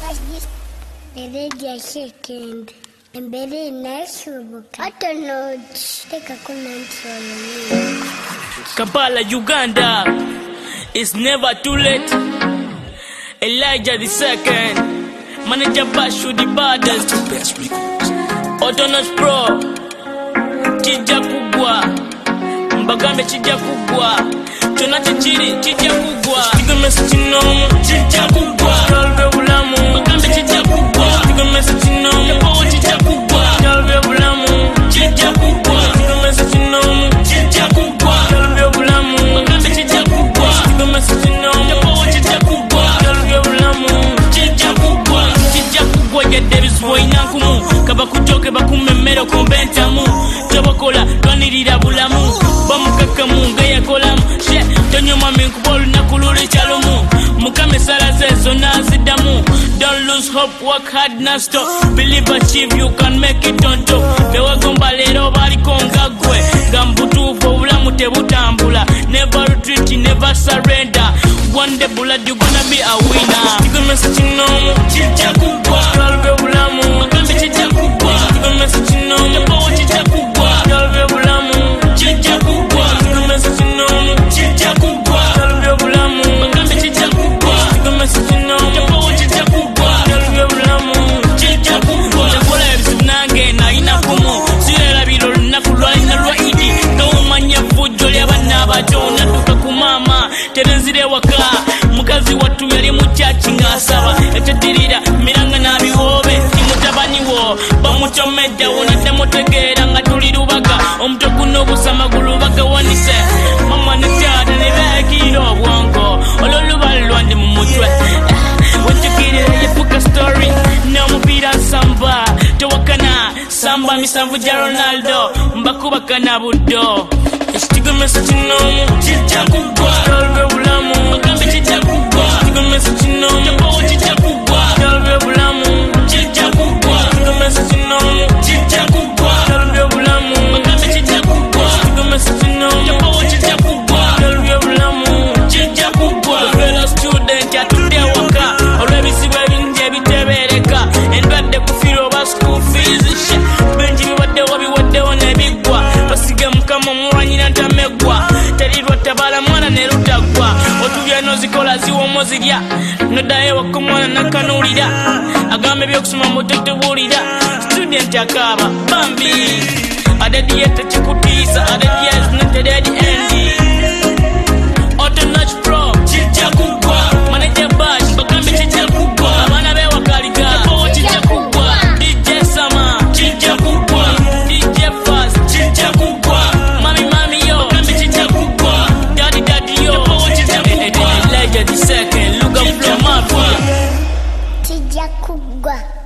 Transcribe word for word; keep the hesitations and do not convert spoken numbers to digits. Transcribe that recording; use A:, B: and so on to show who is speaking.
A: Eredia second. And very nice. I don't know. Take a comment.
B: Kampala, Uganda. It's never too late. Elijah the second. Manager Bashu the baddest. Autonomous Pro. Chija kugwa. Mbagambe chija kugwa. Chona chichiri chija kugwa. Tigomesa chinomu chija kugwa. Kalve ulamu. Mbagambe chija kugwa. Tigomesa chinomu yapo chija kugwa. Kalve ulamu chija kugwa. Tigomesa chinomu chija kugwa. Kalve ulamu mbagambe chija kugwa. Tigomesa chinomu yapo chija kugwa. Kalve ulamu chija kugwa. Chija kugwa ya Davis boy nankumu. Kaba kutoke bakumemero kombentamu. Tabakola twanirira bulamu. Bamukakamu ngaya kolamu. She tonyo mami nkubolu nakululi chalomu. Mukame sala zezo nazidamu. Don't lose hope, work hard, not stop. Believe, achieve, you can make it on top. Bewa gomba lero bali konga gwe. Gambutu uvula tebutambula. Never retreat, never surrender. One day blood you gonna be a winner. Tigomesa chinomu chija kugwa. Kalve ulamu magambe chija kugwa. Tigomesa chinomu yapo chija kugwa. Kalve ulamu chija kugwa. Tigomesa chinomu chija kugwa. Kalve ulamu magambe chija kugwa. Tigomesa chinomu yapo chija kugwa. Kalve ulamu chija kugwa. Nakola ebizibu nange nalina kumu. Sirera biro lunaku lwalina lwa idi. Towumanya vujjo ly'abaana abato nadduka ku maama terenzire waka. Mukazi wattu yali mu chachi ng'asaba ekyadirira miranga n'abiwoobe timutabani wo bamutomedde wonadde mutegeera nga tuli lubaga omuto guno obusama gulubaga wanise mama ne taata ne beekira obwongo olw'olubalu lwandi mu mutwe wejjukirira yefuka story n'omupiira nsamba tewakana samba misanvu gya Ronaldo mbakubakana buddo ekitigomesa kinomu kijja kugwa kalve bulamu magambe kijja kugwa ekitigomesa kinomu yapo kijja kugwa kalve bulamu kijja kugwa ekitigomesa kinomu kijja kugwa kalve bulamu magambe kijja kugwa ekitigomesa kinomu yapo kijja kugwa kalve bulamu kijja kugwa fellow student atudde waka olw'ebizibu ebingi ebitebeereka endwadde kufiirwa oba school fees benji bibaddewo biwaddewo n'ebiggwa basige mukama omuwanyira ntamegwa terirwa tabala mwana ne lutagwa otubya nozikola ziwomo zirya noddayo waka omwana nakanuulira agamba ebyokusoma mutotubuulira student akaaba bambi adadiye tekikutiisa adadiye zinatededi endi Autonomous Pro kijja kugwa manager Bash bagambe kijja kugwa abaana bewakaliga yapo kijja kugwa D J Sama kijja kugwa D J Fast kijja kugwa mami mami yo bagambe kijja kugwa daddy daddy yo yapo kijja kugwa Elijah the second look up from my
A: kijja kugwa.